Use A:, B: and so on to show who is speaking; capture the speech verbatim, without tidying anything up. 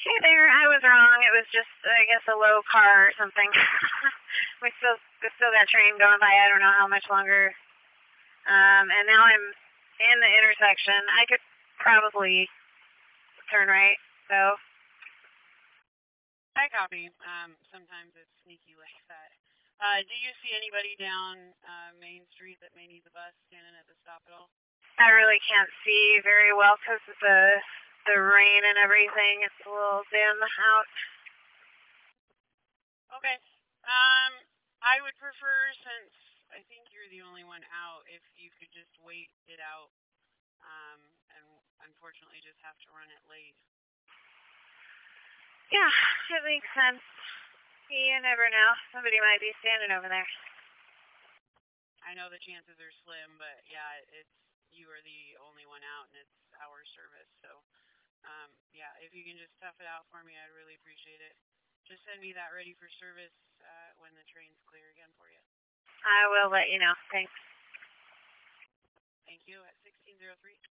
A: Hey there, I was wrong. It was just, I guess, a low car or something. we still, we still got train going by. I don't know how much longer. Um, and now I'm in the intersection. I could probably turn right. So.
B: I copy. Um, sometimes it's sneaky like that. Uh, do you see anybody down uh, Main Street that may need the bus standing at the stop at all?
A: I really can't see very well because of the the rain and everything. It's a little dim out.
B: Okay. Um, I would prefer, since I think you're the only one out, if you could just wait it out. Um, and unfortunately, just have to run it late.
A: Yeah, it makes sense. You never know. Somebody might be standing over there.
B: I know the chances are slim, but yeah, it's you are the only one out, and it's our service. So, um, yeah, if you can just tough it out for me, I'd really appreciate it. Just send me that ready for service uh, when the train's clear again for you.
A: I will let you know. Thanks.
B: Thank you. At sixteen oh three.